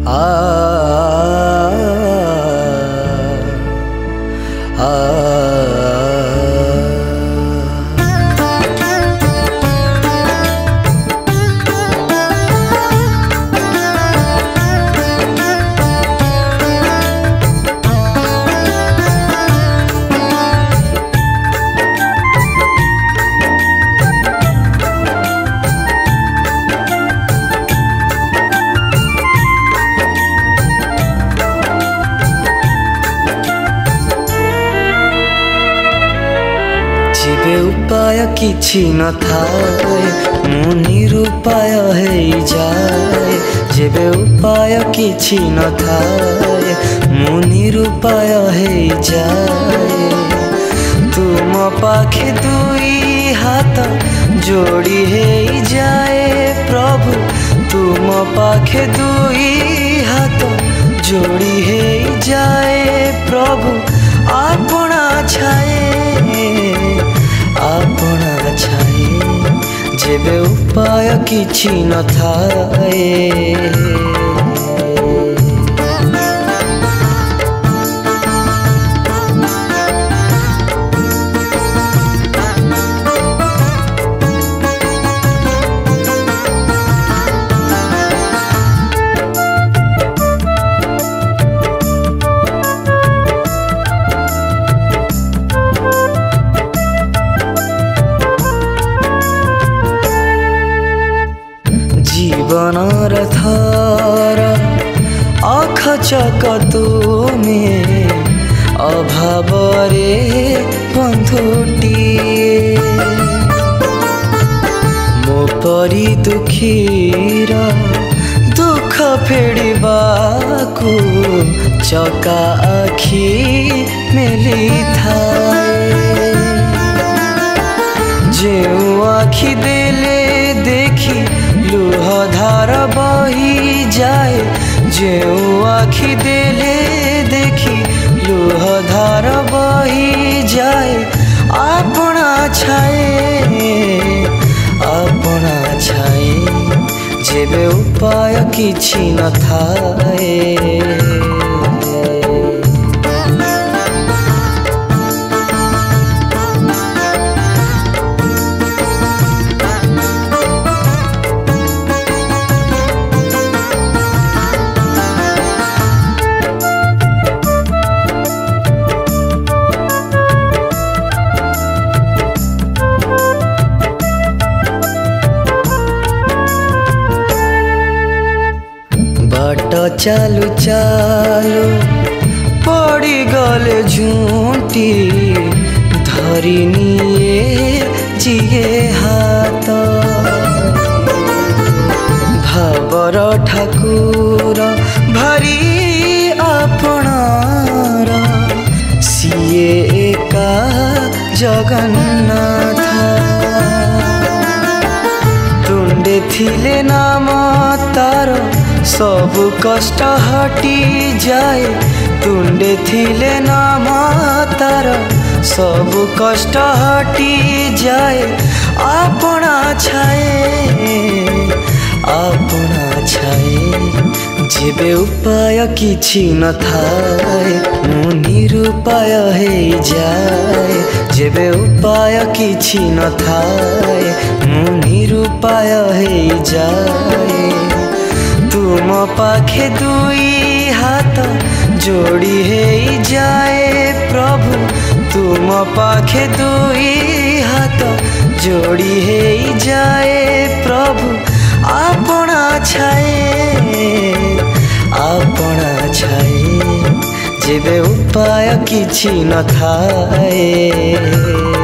जेबे उपाय किछि न थाए मु निरुपाय हेई जाए। जेबे उपाय किछि न थाए मु निरुपाय हेई जाए। तुम पाखे दुई हाथ जोड़ी हेई जाए प्रभु। तुम पाखे दुई हाथ जोड़ी हेई जाए प्रभु। आपना छाए आपना छाए जेबे उपाय किछि न थाए। जीवनर थार अखचक तुमे अभाव रे बंधुटीए। मो परी दुखीर दुख फेड़बाकू चका आखि मेली थाए। जेउ आखि देले देखी लुह धार बही जाए। जेउ आखि देले देखी लुह धार बही जाए। आपना छाए आपना छाए जेबे उपाय किछि न थाए। बाट चालू चालू पड़ी गले झूठी धरी निये जिए हाथ। भावर ठाकुर भारी आपणार सिए एका जगन्नाथ। तुंडे थिले नाम तार सबु कष्ट हटी जाए। तुंडे थिले नाम तार सबु कष्ट हटी जाए। आपना छाए आपना छाए जेबे उपाय किछि न थाए मु निरुपाय हेई जाए। जेबे उपाय किछि न थाए मु निरुपाय हेई जाए। तुम पाखे दुई हाथ जोड़ी हेई जाए प्रभु। तुम पाखे दुई हाथ जोड़ी हेई जाए प्रभु। आपना छाए आपना छाए जेबे उपाय किछि न थाए।